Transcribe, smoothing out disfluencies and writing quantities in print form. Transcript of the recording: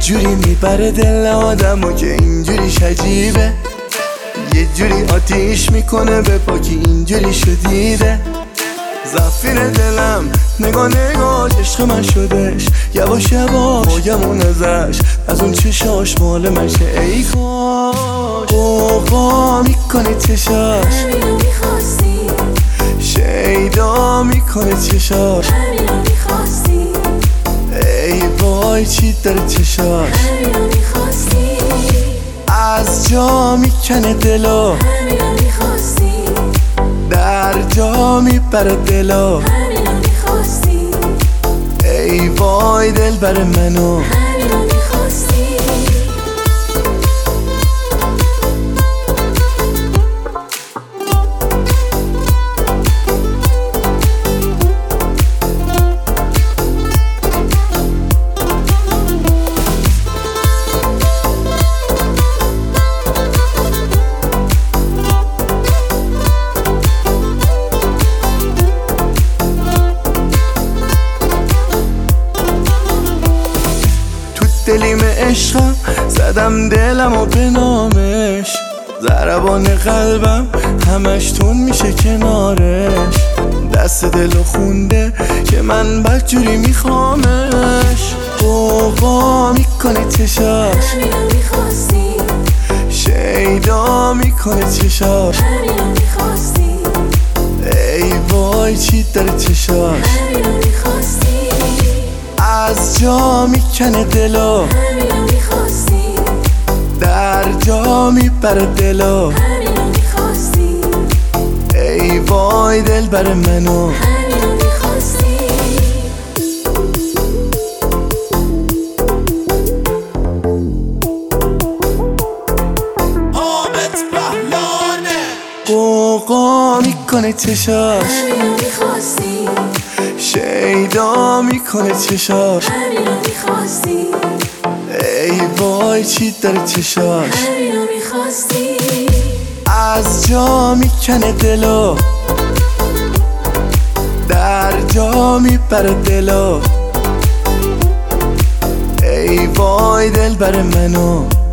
جوری میبره دل آدمو که اینجوریش عجیبه، یه جوری آتیش میکنه به پاکی اینجوری شدیده. زفیر دلم نگاه نگاه عشق من شدش، یواش یواش باگمون ازش، از اون چشاش مال منشه ای کاش. قوقا میکنه چشاش، همینو میخواستی، شیدا میکنه چشاش، همینو میخواستی، ای وای چی داره چشاش. همینو میخواستی، از جا میکنه دلو، همینو میخواستی، در جا میبره دلو، همینو میخواستی، ای وای دل بر منو. همینو میخواستی. دلیم عشقم زدم دلمو به نامش، ضربان قلبم همش تون میشه کنارش. دست دلو خونده که من بدجوری میخوامش، قوقا میکنه چشاش، همینو میخواستی، شیدا میکنه چشاش، همینو میخواستی، ای وای چی داره چشاش. همینو میخواستی، از جا میکنه دلو، همینو میخواستی، در جا میبره دلو، همینو میخواستی، ای وای دل بر منو. همینو میخواستی. قوقا میکنه چشاش، همینو میخواستی، شیدا میکنه چشاش، همینو میخواستی، ای وای چی داره چشاش. همینو میخواستی، از جا میکنه دلو، در جا میبره دلو، ای وای دل بر منو.